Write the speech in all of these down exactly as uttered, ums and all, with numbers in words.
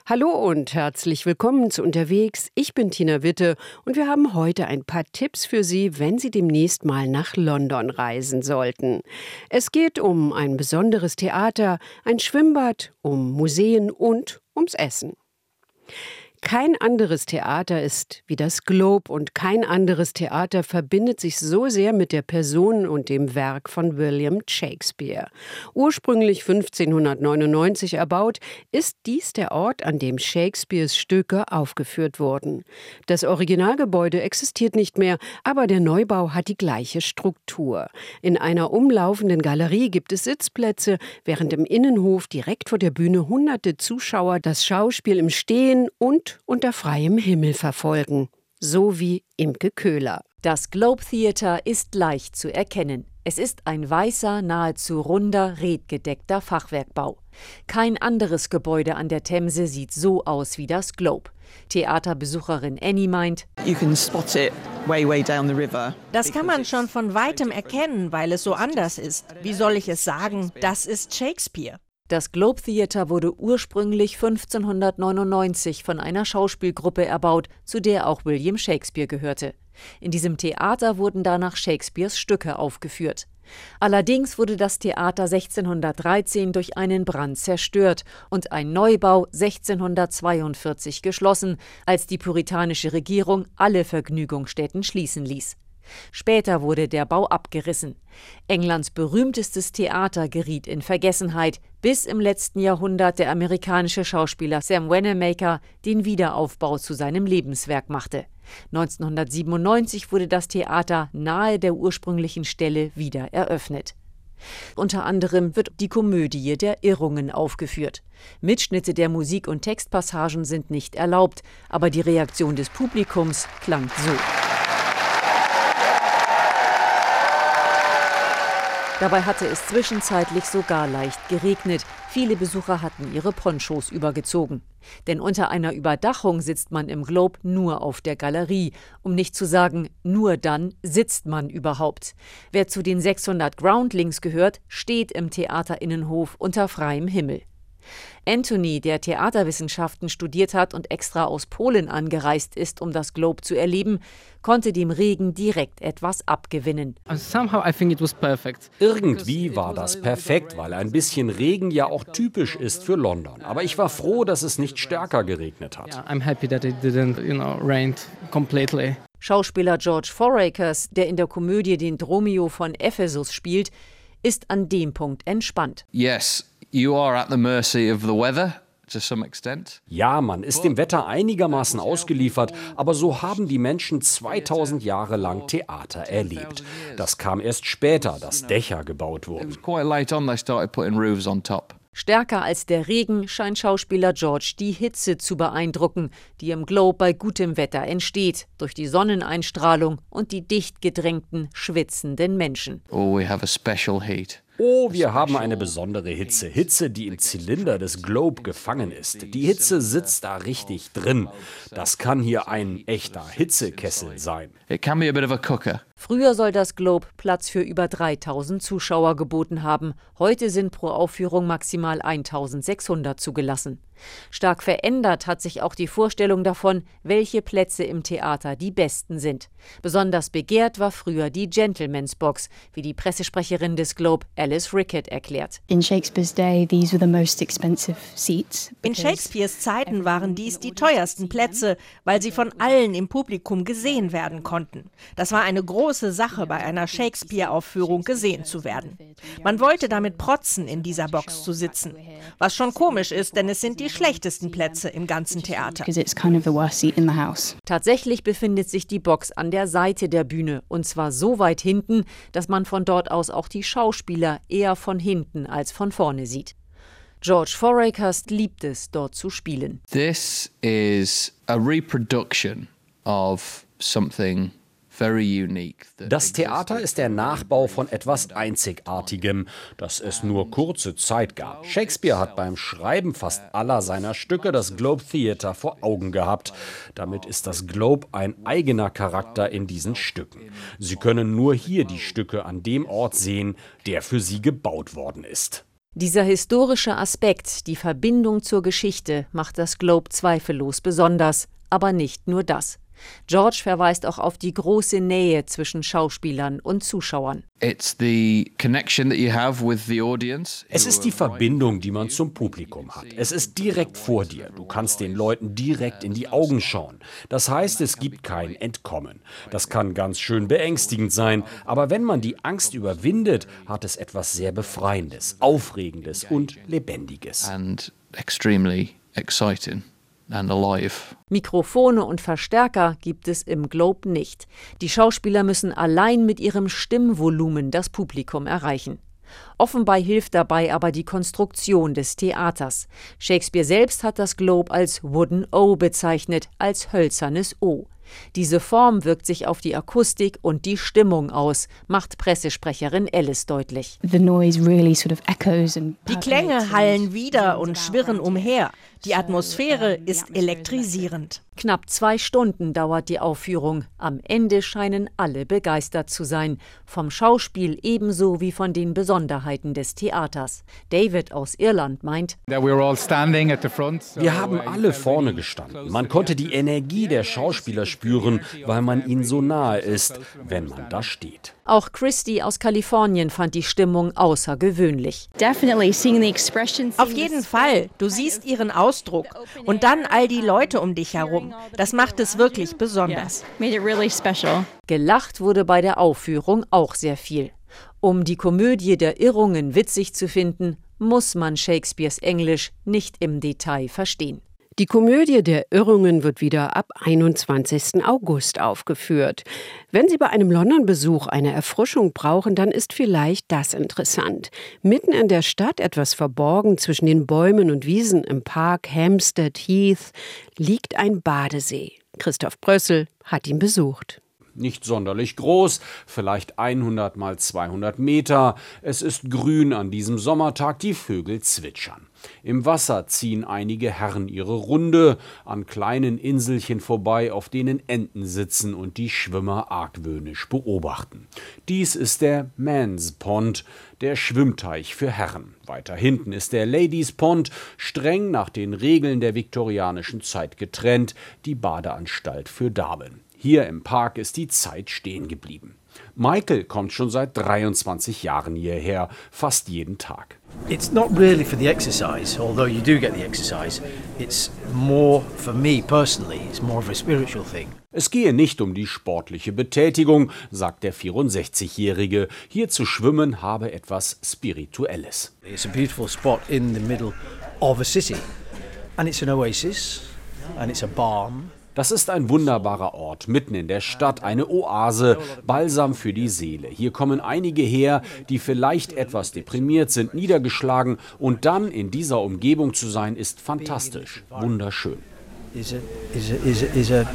Hallo und herzlich willkommen zu Unterwegs. Ich bin Tina Witte und wir haben heute ein paar Tipps für Sie, wenn Sie demnächst mal nach London reisen sollten. Es geht um ein besonderes Theater, ein Schwimmbad, um Museen und ums Essen. Kein anderes Theater ist wie das Globe und kein anderes Theater verbindet sich so sehr mit der Person und dem Werk von William Shakespeare. Ursprünglich fünfzehnhundertneunundneunzig erbaut, ist dies der Ort, an dem Shakespeares Stücke aufgeführt wurden. Das Originalgebäude existiert nicht mehr, aber der Neubau hat die gleiche Struktur. In einer umlaufenden Galerie gibt es Sitzplätze, während im Innenhof direkt vor der Bühne hunderte Zuschauer das Schauspiel im Stehen und unter freiem Himmel verfolgen. So wie Imke Köhler. Das Globe Theatre ist leicht zu erkennen. Es ist ein weißer, nahezu runder, redgedeckter Fachwerkbau. Kein anderes Gebäude an der Themse sieht so aus wie das Globe. Theaterbesucherin Annie meint, das kann man schon von weitem erkennen, weil es so anders ist. Wie soll ich es sagen? Das ist Shakespeare. Das Globe Theatre wurde ursprünglich fünfzehnhundertneunundneunzig von einer Schauspielgruppe erbaut, zu der auch William Shakespeare gehörte. In diesem Theater wurden danach Shakespeares Stücke aufgeführt. Allerdings wurde das Theater sechzehnhundertdreizehn durch einen Brand zerstört und ein Neubau sechzehnhundertzweiundvierzig geschlossen, als die puritanische Regierung alle Vergnügungsstätten schließen ließ. Später wurde der Bau abgerissen. Englands berühmtestes Theater geriet in Vergessenheit, bis im letzten Jahrhundert der amerikanische Schauspieler Sam Wanamaker den Wiederaufbau zu seinem Lebenswerk machte. neunzehnhundertsiebenundneunzig wurde das Theater nahe der ursprünglichen Stelle wieder eröffnet. Unter anderem wird die Komödie der Irrungen aufgeführt. Mitschnitte der Musik- und Textpassagen sind nicht erlaubt, aber die Reaktion des Publikums klang so. Dabei hatte es zwischenzeitlich sogar leicht geregnet. Viele Besucher hatten ihre Ponchos übergezogen. Denn unter einer Überdachung sitzt man im Globe nur auf der Galerie. Um nicht zu sagen, nur dann sitzt man überhaupt. Wer zu den sechshundert Groundlings gehört, steht im Theaterinnenhof unter freiem Himmel. Anthony, der Theaterwissenschaften studiert hat und extra aus Polen angereist ist, um das Globe zu erleben, konnte dem Regen direkt etwas abgewinnen. Irgendwie war das perfekt, weil ein bisschen Regen ja auch typisch ist für London. Aber ich war froh, dass es nicht stärker geregnet hat. Schauspieler George Forakers, der in der Komödie den Dromio von Ephesus spielt, ist an dem Punkt entspannt. Yes. You are at the mercy of the weather, to some extent. Ja, man ist dem Wetter einigermaßen ausgeliefert, aber so haben die Menschen zweitausend Jahre lang Theater erlebt. Das kam erst später, dass Dächer gebaut wurden. It was quite late on they started putting roofs on top. Stärker als der Regen scheint Schauspieler George die Hitze zu beeindrucken, die im Globe bei gutem Wetter entsteht, durch die Sonneneinstrahlung und die dicht gedrängten, schwitzenden Menschen. Oh, we have a special heat. Oh, wir haben eine besondere Hitze. Hitze, die im Zylinder des Globe gefangen ist. Die Hitze sitzt da richtig drin. Das kann hier ein echter Hitzekessel sein. It can be a bit of a cooker. Früher soll das Globe Platz für über dreitausend Zuschauer geboten haben. Heute sind pro Aufführung maximal eintausendsechshundert zugelassen. Stark verändert hat sich auch die Vorstellung davon, welche Plätze im Theater die besten sind. Besonders begehrt war früher die Gentleman's Box, wie die Pressesprecherin des Globe, Alice Rickett, erklärt. In Shakespeare's day, these were the most expensive seats. In Shakespeares Zeiten waren dies die teuersten Plätze, weil sie von allen im Publikum gesehen werden konnten. Das war eine große Sache, bei einer Shakespeare-Aufführung gesehen zu werden. Man wollte damit protzen, in dieser Box zu sitzen. Was schon komisch ist, denn es sind die schlechtesten Plätze im ganzen Theater. Tatsächlich befindet sich die Box an der Seite der Bühne, und zwar so weit hinten, dass man von dort aus auch die Schauspieler eher von hinten als von vorne sieht. George Forakers liebt es, dort zu spielen. This is a reproduction of something very unique. Das Theater ist der Nachbau von etwas Einzigartigem, das es nur kurze Zeit gab. Shakespeare hat beim Schreiben fast aller seiner Stücke das Globe Theatre vor Augen gehabt. Damit ist das Globe ein eigener Charakter in diesen Stücken. Sie können nur hier die Stücke an dem Ort sehen, der für sie gebaut worden ist. Dieser historische Aspekt, die Verbindung zur Geschichte, macht das Globe zweifellos besonders. Aber nicht nur das. George verweist auch auf die große Nähe zwischen Schauspielern und Zuschauern. It's the connection that you have with the audience. Es ist die Verbindung, die man zum Publikum hat. Es ist direkt vor dir. Du kannst den Leuten direkt in die Augen schauen. Das heißt, es gibt kein Entkommen. Das kann ganz schön beängstigend sein, aber wenn man die Angst überwindet, hat es etwas sehr Befreiendes, Aufregendes und Lebendiges. And extremely exciting. And alive. Mikrofone und Verstärker gibt es im Globe nicht. Die Schauspieler müssen allein mit ihrem Stimmvolumen das Publikum erreichen. Offenbar hilft dabei aber die Konstruktion des Theaters. Shakespeare selbst hat das Globe als Wooden O bezeichnet, als hölzernes O. Diese Form wirkt sich auf die Akustik und die Stimmung aus, macht Pressesprecherin Ellis deutlich. The noise really sort of echoes and Die Klänge hallen wieder und schwirren umher. Die Atmosphäre ist elektrisierend. Knapp zwei Stunden dauert die Aufführung. Am Ende scheinen alle begeistert zu sein. Vom Schauspiel ebenso wie von den Besonderheiten des Theaters. David aus Irland meint: Wir haben alle vorne gestanden. Man konnte die Energie der Schauspieler spüren, weil man ihnen so nahe ist, wenn man da steht. Auch Christy aus Kalifornien fand die Stimmung außergewöhnlich. Auf jeden Fall. Du siehst ihren Ausdruck. Und dann all die Leute um dich herum. Das macht es wirklich besonders. Gelacht wurde bei der Aufführung auch sehr viel. Um die Komödie der Irrungen witzig zu finden, muss man Shakespeares Englisch nicht im Detail verstehen. Die Komödie der Irrungen wird wieder ab einundzwanzigsten August aufgeführt. Wenn Sie bei einem London-Besuch eine Erfrischung brauchen, dann ist vielleicht das interessant. Mitten in der Stadt, etwas verborgen zwischen den Bäumen und Wiesen im Park Hampstead Heath, liegt ein Badesee. Christoph Brössel hat ihn besucht. Nicht sonderlich groß, vielleicht hundert mal zweihundert Meter. Es ist grün an diesem Sommertag, die Vögel zwitschern. Im Wasser ziehen einige Herren ihre Runde, an kleinen Inselchen vorbei, auf denen Enten sitzen und die Schwimmer argwöhnisch beobachten. Dies ist der Men's Pond, der Schwimmteich für Herren. Weiter hinten ist der Ladies Pond, streng nach den Regeln der viktorianischen Zeit getrennt, die Badeanstalt für Damen. Hier im Park ist die Zeit stehen geblieben. Michael kommt schon seit dreiundzwanzig Jahren hierher, fast jeden Tag. It's not really for the exercise, although you do get the exercise. It's more, for me personally, it's more of a spiritual thing. Es gehe nicht um die sportliche Betätigung, sagt der vierundsechzigjährige. Hier zu schwimmen habe etwas Spirituelles. It's a beautiful spot in the middle of a city. And it's an oasis, and it's a balm. Das ist ein wunderbarer Ort, mitten in der Stadt, eine Oase, Balsam für die Seele. Hier kommen einige her, die vielleicht etwas deprimiert sind, niedergeschlagen, und dann in dieser Umgebung zu sein, ist fantastisch, wunderschön. Is a, is a, is a, is a,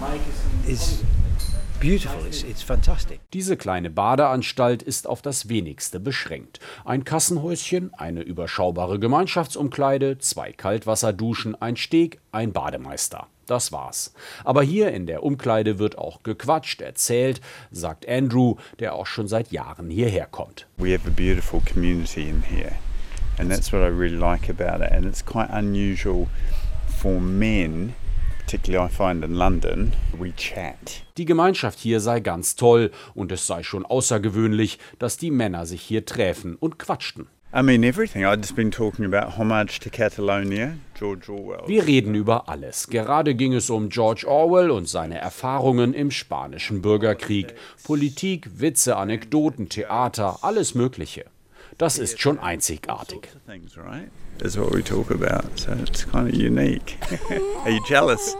is beautiful, it's, it's fantastic. Diese kleine Badeanstalt ist auf das Wenigste beschränkt. Ein Kassenhäuschen, eine überschaubare Gemeinschaftsumkleide, zwei Kaltwasserduschen, ein Steg, ein Bademeister. Das war's. Aber hier in der Umkleide wird auch gequatscht, erzählt, sagt Andrew, der auch schon seit Jahren hierher kommt. We have a beautiful community in here, and that's what I really like about it. And it's quite unusual for men, particularly I find in London, we chat. Die Gemeinschaft hier sei ganz toll und es sei schon außergewöhnlich, dass die Männer sich hier träfen und quatschten. I mean everything. I've just been talking about Homage to Catalonia, George Orwell. Wir reden über alles. Gerade ging es um George Orwell und seine Erfahrungen im spanischen Bürgerkrieg. Politik, Witze, Anekdoten, Theater, alles Mögliche. Das ist schon einzigartig. That's what we talk about, so it's kind of unique. Are you jealous?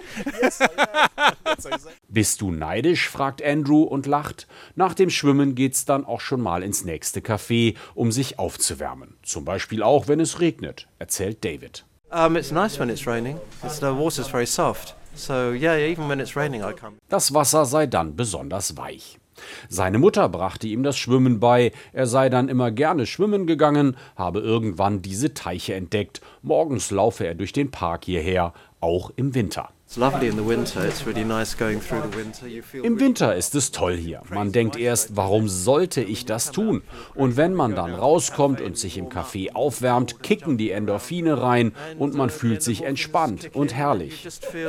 Bist du neidisch, fragt Andrew und lacht. Nach dem Schwimmen geht's dann auch schon mal ins nächste Café, um sich aufzuwärmen. Zum Beispiel auch, wenn es regnet, erzählt David. Um, it's nice when it's raining. It's, the water's very soft. So yeah, even when it's raining I come. Das Wasser sei dann besonders weich. Seine Mutter brachte ihm das Schwimmen bei, er sei dann immer gerne schwimmen gegangen, habe irgendwann diese Teiche entdeckt. Morgens laufe er durch den Park hierher, auch im Winter. Im Winter ist es toll hier. Man denkt erst, warum sollte ich das tun? Und wenn man dann rauskommt und sich im Café aufwärmt, kicken die Endorphine rein und man fühlt sich entspannt und herrlich.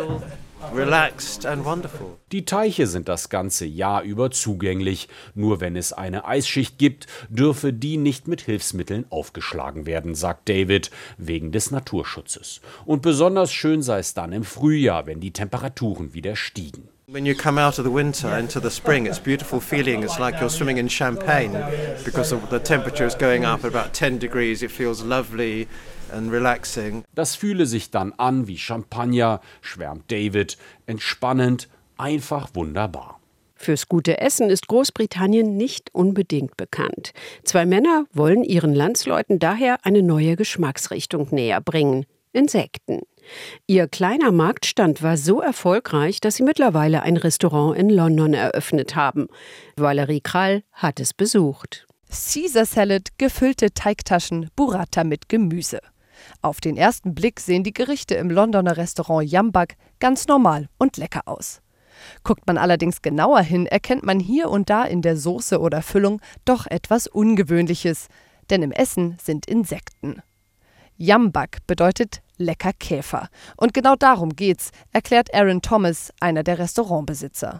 Die Teiche sind das ganze Jahr über zugänglich. Nur wenn es eine Eisschicht gibt, dürfe die nicht mit Hilfsmitteln aufgeschlagen werden, sagt David, wegen des Naturschutzes. Und besonders schön sei es dann im Frühjahr, wenn die Temperaturen wieder stiegen. When you come out of the winter into the spring, it's a beautiful feeling. It's like you're swimming in champagne because the temperature is going up at about ten degrees. It feels lovely and relaxing. Das fühle sich dann an wie Champagner, schwärmt David, entspannend, einfach wunderbar. Fürs gute Essen ist Großbritannien nicht unbedingt bekannt. Zwei Männer wollen ihren Landsleuten daher eine neue Geschmacksrichtung näher bringen: Insekten. Ihr kleiner Marktstand war so erfolgreich, dass sie mittlerweile ein Restaurant in London eröffnet haben. Valerie Krall hat es besucht. Caesar Salad, gefüllte Teigtaschen, Burrata mit Gemüse. Auf den ersten Blick sehen die Gerichte im Londoner Restaurant Yumbag ganz normal und lecker aus. Guckt man allerdings genauer hin, erkennt man hier und da in der Soße oder Füllung doch etwas Ungewöhnliches, denn im Essen sind Insekten. Yumbag bedeutet lecker Käfer. Und genau darum geht's, erklärt Aaron Thomas, einer der Restaurantbesitzer.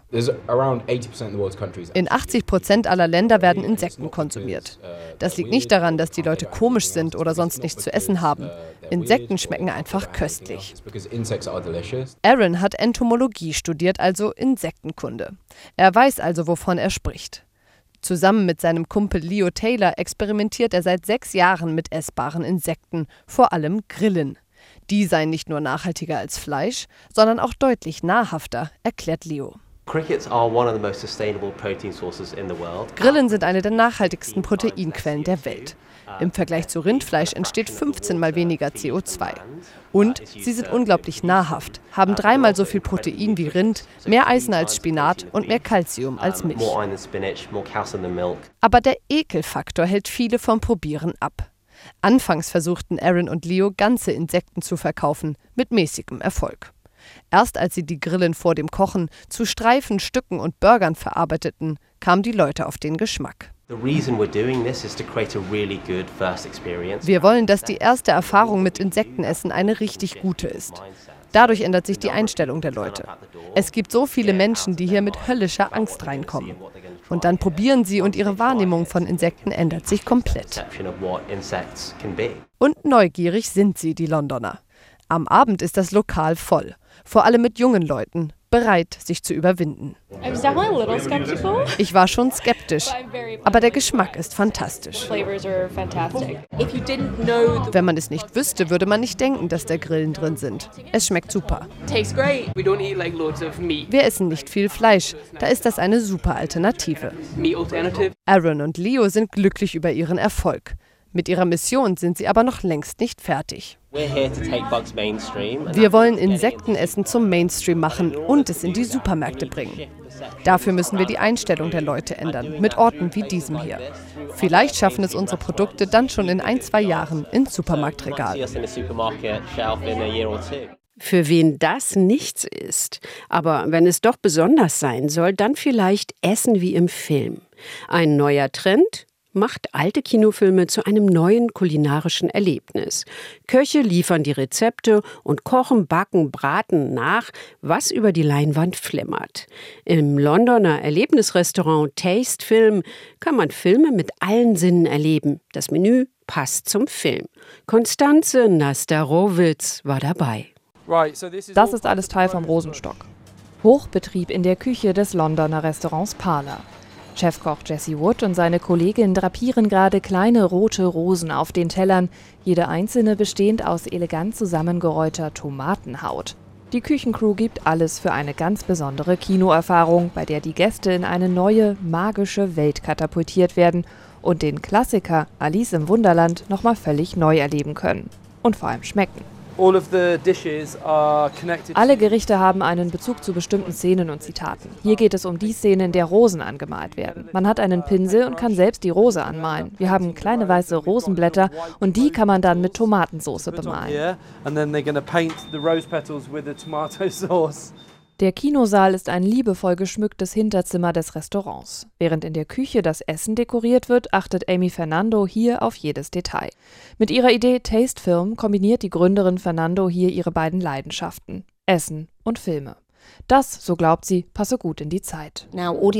In achtzig Prozent aller Länder werden Insekten konsumiert. Das liegt nicht daran, dass die Leute komisch sind oder sonst nichts zu essen haben. Insekten schmecken einfach köstlich. Aaron hat Entomologie studiert, also Insektenkunde. Er weiß also, wovon er spricht. Zusammen mit seinem Kumpel Leo Taylor experimentiert er seit sechs Jahren mit essbaren Insekten, vor allem Grillen. Die seien nicht nur nachhaltiger als Fleisch, sondern auch deutlich nahrhafter, erklärt Leo. Grillen sind eine der nachhaltigsten Proteinquellen der Welt. Im Vergleich zu Rindfleisch entsteht fünfzehn mal weniger C O zwei. Und sie sind unglaublich nahrhaft, haben dreimal so viel Protein wie Rind, mehr Eisen als Spinat und mehr Calcium als Milch. Aber der Ekelfaktor hält viele vom Probieren ab. Anfangs versuchten Aaron und Leo, ganze Insekten zu verkaufen, mit mäßigem Erfolg. Erst als sie die Grillen vor dem Kochen zu Streifen, Stücken und Burgern verarbeiteten, kamen die Leute auf den Geschmack. Wir wollen, dass die erste Erfahrung mit Insektenessen eine richtig gute ist. Dadurch ändert sich die Einstellung der Leute. Es gibt so viele Menschen, die hier mit höllischer Angst reinkommen. Und dann probieren sie und ihre Wahrnehmung von Insekten ändert sich komplett. Und neugierig sind sie, die Londoner. Am Abend ist das Lokal voll, vor allem mit jungen Leuten, bereit, sich zu überwinden. Ich war schon skeptisch, aber der Geschmack ist fantastisch. Wenn man es nicht wüsste, würde man nicht denken, dass da Grillen drin sind. Es schmeckt super. Wir essen nicht viel Fleisch, da ist das eine super Alternative. Aaron und Leo sind glücklich über ihren Erfolg. Mit ihrer Mission sind sie aber noch längst nicht fertig. Wir wollen Insektenessen zum Mainstream machen und es in die Supermärkte bringen. Dafür müssen wir die Einstellung der Leute ändern, mit Orten wie diesem hier. Vielleicht schaffen es unsere Produkte dann schon in ein, zwei Jahren ins Supermarktregal. Für wen das nichts ist, aber wenn es doch besonders sein soll, dann vielleicht Essen wie im Film. Ein neuer Trend macht alte Kinofilme zu einem neuen kulinarischen Erlebnis. Köche liefern die Rezepte und kochen, backen, braten nach, was über die Leinwand flimmert. Im Londoner Erlebnisrestaurant Taste Film kann man Filme mit allen Sinnen erleben. Das Menü passt zum Film. Konstanze Nastarowitz war dabei. Das ist alles Teil vom Rosenstock. Hochbetrieb in der Küche des Londoner Restaurants Parlour. Chefkoch Jesse Wood und seine Kollegin drapieren gerade kleine rote Rosen auf den Tellern, jede einzelne bestehend aus elegant zusammengerollter Tomatenhaut. Die Küchencrew gibt alles für eine ganz besondere Kinoerfahrung, bei der die Gäste in eine neue, magische Welt katapultiert werden und den Klassiker Alice im Wunderland nochmal völlig neu erleben können. Und vor allem schmecken. Alle Gerichte haben einen Bezug zu bestimmten Szenen und Zitaten. Hier geht es um die Szene, in der Rosen angemalt werden. Man hat einen Pinsel und kann selbst die Rose anmalen. Wir haben kleine weiße Rosenblätter und die kann man dann mit Tomatensauce bemalen. Der Kinosaal ist ein liebevoll geschmücktes Hinterzimmer des Restaurants. Während in der Küche das Essen dekoriert wird, achtet Amy Fernando hier auf jedes Detail. Mit ihrer Idee Taste Film kombiniert die Gründerin Fernando hier ihre beiden Leidenschaften: Essen und Filme. Das, so glaubt sie, passe gut in die Zeit.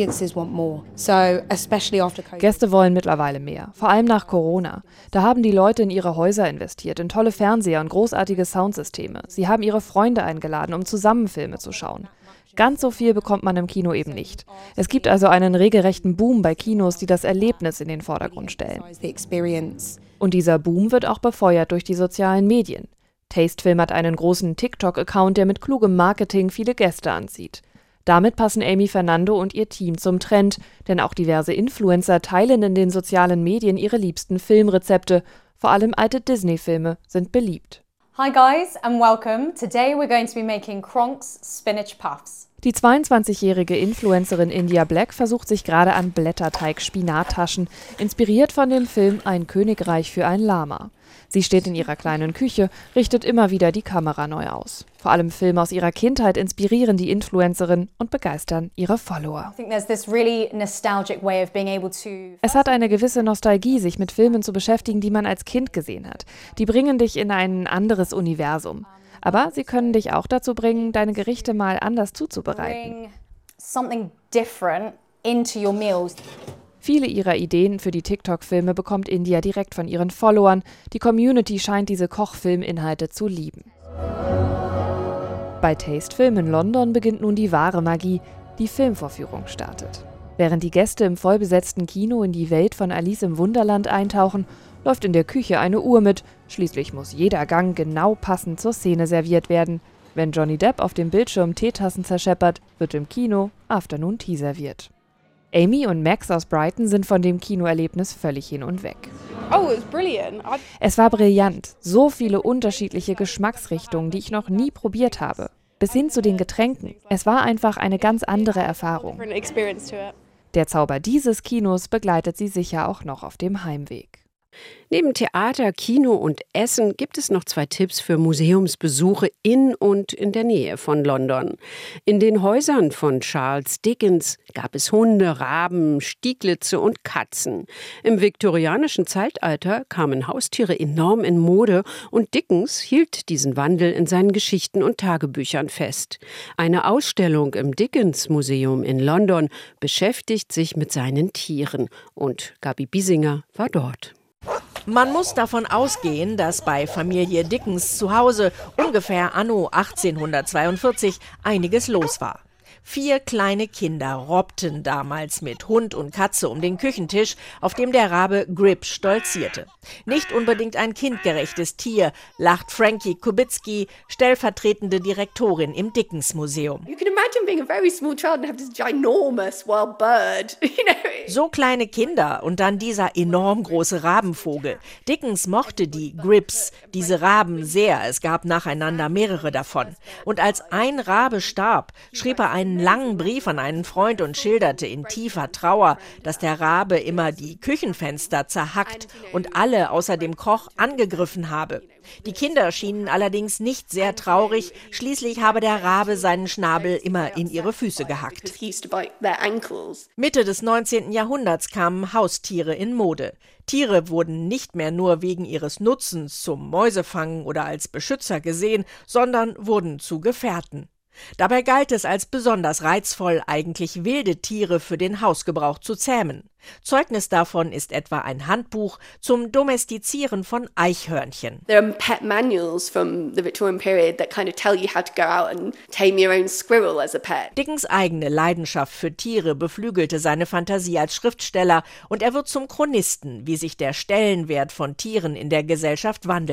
Gäste wollen mittlerweile mehr, vor allem nach Corona. Da haben die Leute in ihre Häuser investiert, in tolle Fernseher und großartige Soundsysteme. Sie haben ihre Freunde eingeladen, um zusammen Filme zu schauen. Ganz so viel bekommt man im Kino eben nicht. Es gibt also einen regelrechten Boom bei Kinos, die das Erlebnis in den Vordergrund stellen. Und dieser Boom wird auch befeuert durch die sozialen Medien. Tastefilm hat einen großen TikTok-Account, der mit klugem Marketing viele Gäste anzieht. Damit passen Amy Fernando und ihr Team zum Trend, denn auch diverse Influencer teilen in den sozialen Medien ihre liebsten Filmrezepte. Vor allem alte Disney-Filme sind beliebt. Hi guys and welcome. Today we're going to be making Kronk's Spinach Puffs. Die zweiundzwanzigjährige Influencerin India Black versucht sich gerade an Blätterteig-Spinattaschen, inspiriert von dem Film Ein Königreich für ein Lama. Sie steht in ihrer kleinen Küche, richtet immer wieder die Kamera neu aus. Vor allem Filme aus ihrer Kindheit inspirieren die Influencerin und begeistern ihre Follower. Es hat eine gewisse Nostalgie, sich mit Filmen zu beschäftigen, die man als Kind gesehen hat. Die bringen dich in ein anderes Universum. Aber sie können dich auch dazu bringen, deine Gerichte mal anders zuzubereiten. Viele ihrer Ideen für die TikTok-Filme bekommt India direkt von ihren Followern. Die Community scheint diese Kochfilminhalte zu lieben. Bei Taste Film in London beginnt nun die wahre Magie. Die Filmvorführung startet. Während die Gäste im vollbesetzten Kino in die Welt von Alice im Wunderland eintauchen, läuft in der Küche eine Uhr mit. Schließlich muss jeder Gang genau passend zur Szene serviert werden. Wenn Johnny Depp auf dem Bildschirm Teetassen zerscheppert, wird im Kino Afternoon Tea serviert. Amy und Max aus Brighton sind von dem Kinoerlebnis völlig hin und weg. Oh, it was brilliant. I- Es war brillant. So viele unterschiedliche Geschmacksrichtungen, die ich noch nie probiert habe. Bis hin zu den Getränken. Es war einfach eine ganz andere Erfahrung. Der Zauber dieses Kinos begleitet sie sicher auch noch auf dem Heimweg. Neben Theater, Kino und Essen gibt es noch zwei Tipps für Museumsbesuche in und in der Nähe von London. In den Häusern von Charles Dickens gab es Hunde, Raben, Stieglitze und Katzen. Im viktorianischen Zeitalter kamen Haustiere enorm in Mode und Dickens hielt diesen Wandel in seinen Geschichten und Tagebüchern fest. Eine Ausstellung im Dickens Museum in London beschäftigt sich mit seinen Tieren und Gabi Biesinger war dort. Man muss davon ausgehen, dass bei Familie Dickens zu Hause ungefähr anno achtzehnhundertzweiundvierzig einiges los war. Vier kleine Kinder robbten damals mit Hund und Katze um den Küchentisch, auf dem der Rabe Grip stolzierte. Nicht unbedingt ein kindgerechtes Tier, lacht Frankie Kubicki, stellvertretende Direktorin im Dickens Museum. You can imagine being a very small child and have this ginormous wild bird, you know. So kleine Kinder und dann dieser enorm große Rabenvogel. Dickens mochte die Grips, diese Raben, sehr. Es gab nacheinander mehrere davon. Und als ein Rabe starb, schrieb er einen langen Brief an einen Freund und schilderte in tiefer Trauer, dass der Rabe immer die Küchenfenster zerhackt und alle außer dem Koch angegriffen habe. Die Kinder schienen allerdings nicht sehr traurig, schließlich habe der Rabe seinen Schnabel immer in ihre Füße gehackt. Mitte des neunzehnten Jahrhunderts kamen Haustiere in Mode. Tiere wurden nicht mehr nur wegen ihres Nutzens zum Mäusefangen oder als Beschützer gesehen, sondern wurden zu Gefährten. Dabei galt es als besonders reizvoll, eigentlich wilde Tiere für den Hausgebrauch zu zähmen. Zeugnis davon ist etwa ein Handbuch zum Domestizieren von Eichhörnchen. There are pet manuals from the Victorian period that kind of tell you how to go out and tame your own squirrel as a pet. Dickens eigene Leidenschaft für Tiere beflügelte seine Fantasie als Schriftsteller und er wird zum Chronisten, wie sich der Stellenwert von Tieren in der Gesellschaft wandelt.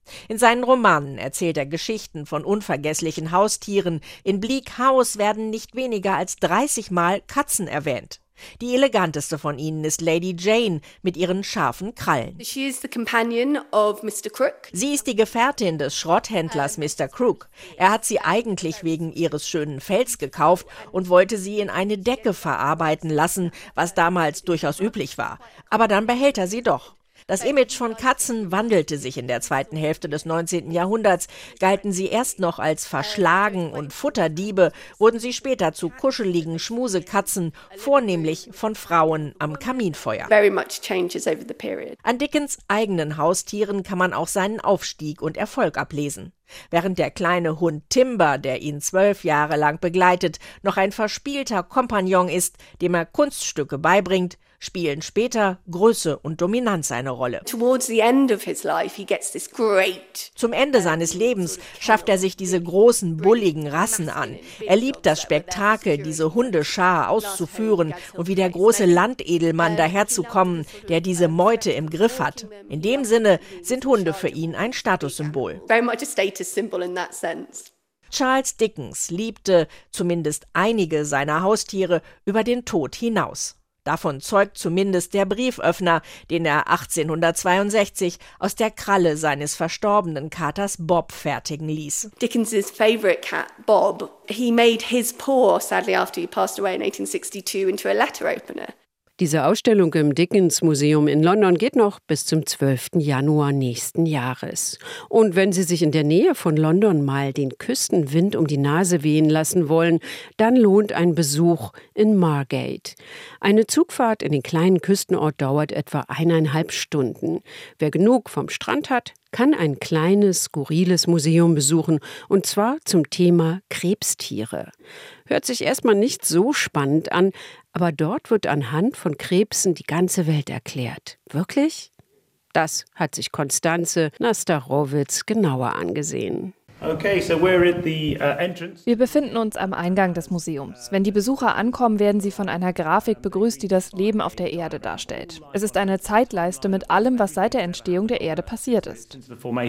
In seinen Romanen erzählt er Geschichten von unvergesslichen Haustieren. In Bleak House werden nicht weniger als dreißig Mal Katzen erwähnt. Die eleganteste von ihnen ist Lady Jane mit ihren scharfen Krallen. She is the companion of Mister Crook. Sie ist die Gefährtin des Schrotthändlers Mister Crook. Er hat sie eigentlich wegen ihres schönen Fells gekauft und wollte sie in eine Decke verarbeiten lassen, was damals durchaus üblich war. Aber dann behält er sie doch. Das Image von Katzen wandelte sich in der zweiten Hälfte des neunzehnten Jahrhunderts. Galten sie erst noch als verschlagen und Futterdiebe, wurden sie später zu kuscheligen Schmusekatzen, vornehmlich von Frauen am Kaminfeuer. Very much changes over the period. An Dickens' eigenen Haustieren kann man auch seinen Aufstieg und Erfolg ablesen. Während der kleine Hund Timber, der ihn zwölf Jahre lang begleitet, noch ein verspielter Kompagnon ist, dem er Kunststücke beibringt, spielen später Größe und Dominanz eine Rolle. Towards the end of his life, he gets this great. Zum Ende seines Lebens schafft er sich diese großen, bulligen Rassen an. Er liebt das Spektakel, diese Hundeschar auszuführen und wie der große Landedelmann daherzukommen, der diese Meute im Griff hat. In dem Sinne sind Hunde für ihn ein Statussymbol. Very much a status symbol in that sense. Charles Dickens liebte zumindest einige seiner Haustiere über den Tod hinaus. Davon zeugt zumindest der Brieföffner, den er achtzehnhundertzweiundsechzig aus der Kralle seines verstorbenen Katers Bob fertigen ließ. Dickens's favourite cat, Bob, he made his paw, sadly after he passed away in eighteen sixty-two, into a letter opener. Diese Ausstellung im Dickens Museum in London geht noch bis zum zwölften Januar nächsten Jahres. Und wenn Sie sich in der Nähe von London mal den Küstenwind um die Nase wehen lassen wollen, dann lohnt ein Besuch in Margate. Eine Zugfahrt in den kleinen Küstenort dauert etwa eineinhalb Stunden. Wer genug vom Strand hat, kann ein kleines, skurriles Museum besuchen, und zwar zum Thema Krebstiere. Hört sich erstmal nicht so spannend an, aber dort wird anhand von Krebsen die ganze Welt erklärt. Wirklich? Das hat sich Konstanze Nastarowitz genauer angesehen. Okay, so we're at the, uh, entrance. Wir befinden uns am Eingang des Museums. Wenn die Besucher ankommen, werden sie von einer Grafik begrüßt, die das Leben auf der Erde darstellt. Es ist eine Zeitleiste mit allem, was seit der Entstehung der Erde passiert ist.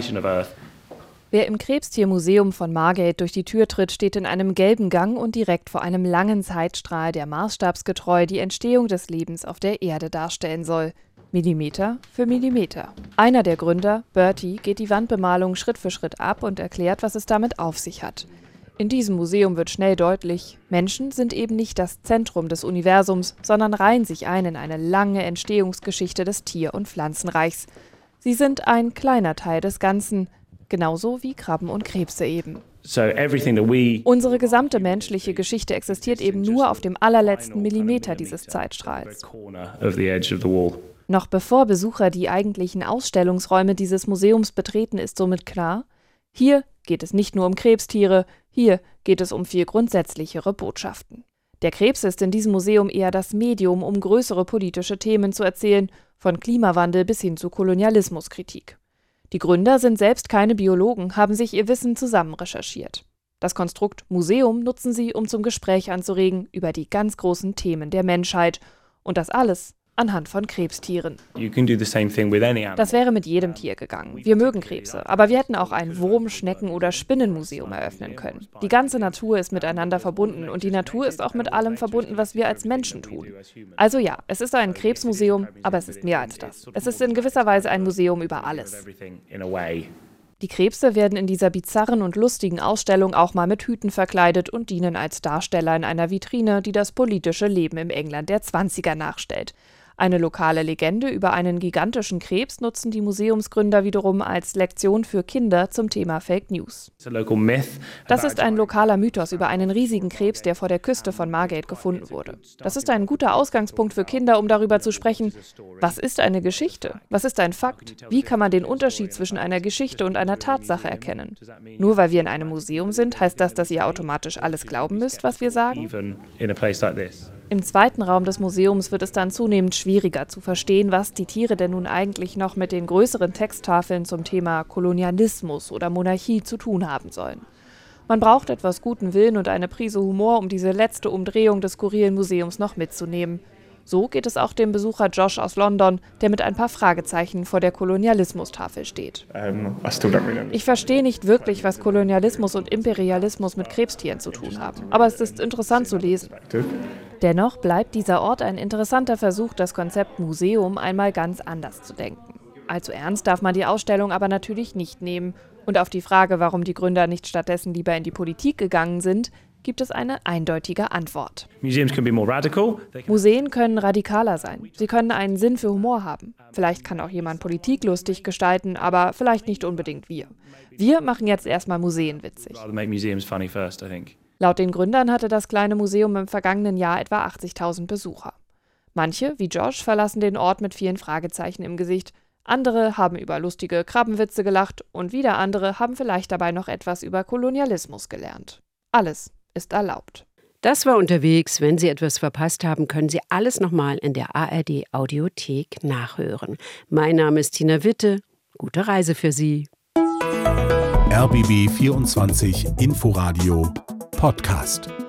Wer im Krebstiermuseum von Margate durch die Tür tritt, steht in einem gelben Gang und direkt vor einem langen Zeitstrahl, der maßstabsgetreu die Entstehung des Lebens auf der Erde darstellen soll. Millimeter für Millimeter. Einer der Gründer, Bertie, geht die Wandbemalung Schritt für Schritt ab und erklärt, was es damit auf sich hat. In diesem Museum wird schnell deutlich, Menschen sind eben nicht das Zentrum des Universums, sondern reihen sich ein in eine lange Entstehungsgeschichte des Tier- und Pflanzenreichs. Sie sind ein kleiner Teil des Ganzen, genauso wie Krabben und Krebse eben. So everything that we Unsere gesamte menschliche Geschichte existiert eben nur auf dem allerletzten Millimeter dieses Zeitstrahls. Noch bevor Besucher die eigentlichen Ausstellungsräume dieses Museums betreten, ist somit klar, hier geht es nicht nur um Krebstiere, hier geht es um viel grundsätzlichere Botschaften. Der Krebs ist in diesem Museum eher das Medium, um größere politische Themen zu erzählen, von Klimawandel bis hin zu Kolonialismuskritik. Die Gründer sind selbst keine Biologen, haben sich ihr Wissen zusammen recherchiert. Das Konstrukt Museum nutzen sie, um zum Gespräch anzuregen über die ganz großen Themen der Menschheit. Und das alles anhand von Krebstieren. Das wäre mit jedem Tier gegangen. Wir mögen Krebse, aber wir hätten auch ein Wurm-, Schnecken- oder Spinnenmuseum eröffnen können. Die ganze Natur ist miteinander verbunden und die Natur ist auch mit allem verbunden, was wir als Menschen tun. Also ja, es ist ein Krebsmuseum, aber es ist mehr als das. Es ist in gewisser Weise ein Museum über alles. Die Krebse werden in dieser bizarren und lustigen Ausstellung auch mal mit Hüten verkleidet und dienen als Darsteller in einer Vitrine, die das politische Leben im England der zwanziger nachstellt. Eine lokale Legende über einen gigantischen Krebs nutzen die Museumsgründer wiederum als Lektion für Kinder zum Thema Fake News. Das ist ein lokaler Mythos über einen riesigen Krebs, der vor der Küste von Margate gefunden wurde. Das ist ein guter Ausgangspunkt für Kinder, um darüber zu sprechen, was ist eine Geschichte? Was ist ein Fakt? Wie kann man den Unterschied zwischen einer Geschichte und einer Tatsache erkennen? Nur weil wir in einem Museum sind, heißt das, dass ihr automatisch alles glauben müsst, was wir sagen? Im zweiten Raum des Museums wird es dann zunehmend schwieriger zu verstehen, was die Tiere denn nun eigentlich noch mit den größeren Texttafeln zum Thema Kolonialismus oder Monarchie zu tun haben sollen. Man braucht etwas guten Willen und eine Prise Humor, um diese letzte Umdrehung des skurrilen Museums noch mitzunehmen. So geht es auch dem Besucher Josh aus London, der mit ein paar Fragezeichen vor der Kolonialismustafel steht. Ich verstehe nicht wirklich, was Kolonialismus und Imperialismus mit Krebstieren zu tun haben, aber es ist interessant zu lesen. Dennoch bleibt dieser Ort ein interessanter Versuch, das Konzept Museum einmal ganz anders zu denken. Allzu ernst darf man die Ausstellung aber natürlich nicht nehmen. Und auf die Frage, warum die Gründer nicht stattdessen lieber in die Politik gegangen sind, gibt es eine eindeutige Antwort. Museen können radikaler sein. Sie können einen Sinn für Humor haben. Vielleicht kann auch jemand Politik lustig gestalten, aber vielleicht nicht unbedingt wir. Wir machen jetzt erstmal Museen witzig. Laut den Gründern hatte das kleine Museum im vergangenen Jahr etwa achtzigtausend Besucher. Manche, wie Josh, verlassen den Ort mit vielen Fragezeichen im Gesicht. Andere haben über lustige Krabbenwitze gelacht und wieder andere haben vielleicht dabei noch etwas über Kolonialismus gelernt. Alles ist erlaubt. Das war unterwegs. Wenn Sie etwas verpasst haben, können Sie alles nochmal in der A R D-Audiothek nachhören. Mein Name ist Tina Witte. Gute Reise für Sie. R B B vierundzwanzig Inforadio Podcast.